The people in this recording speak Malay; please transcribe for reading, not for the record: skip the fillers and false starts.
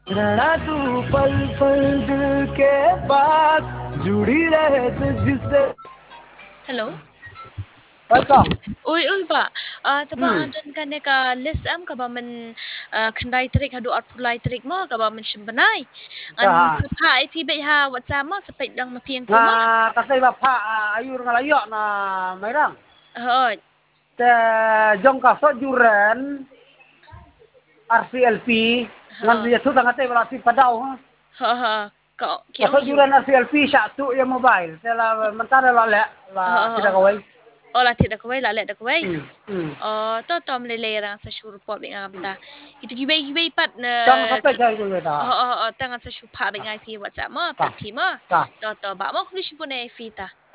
रहना तू पल पल दिल के पास जुड़ी रहे तुझसे. Hello? Welcome. Uy, uy ba? Taba Hmm. andun ka ka list am ka ba man kandai trik hadu at pulai trik mo ka ba man simbanay. An Ka sapa ipi ba ha WhatsApp mo sa lang mapiang ko nga mo. kasi ba pa ayur nga layo na mayrang. Hoy. Te jong ka so juren RCLP ngan Ha. dia tu tangate wala si padaw ha. Ha ha. Ka Kaso kiong yu. juren RCLP sa tu ya mobile. Tela mentara la le la Ha tidak ha. kawai. Ola tidak kawai la le da kawai. Hmm. Hmm. To tom le le rang sa shuru po bi ngam ta. Itu gibai gibai pat na Tang sampai jai tu ta. tangan sa shupa bi ngai pi WhatsApp mo Ta. pat pi mo. Ta. To ba mo kuni shipune fi ta.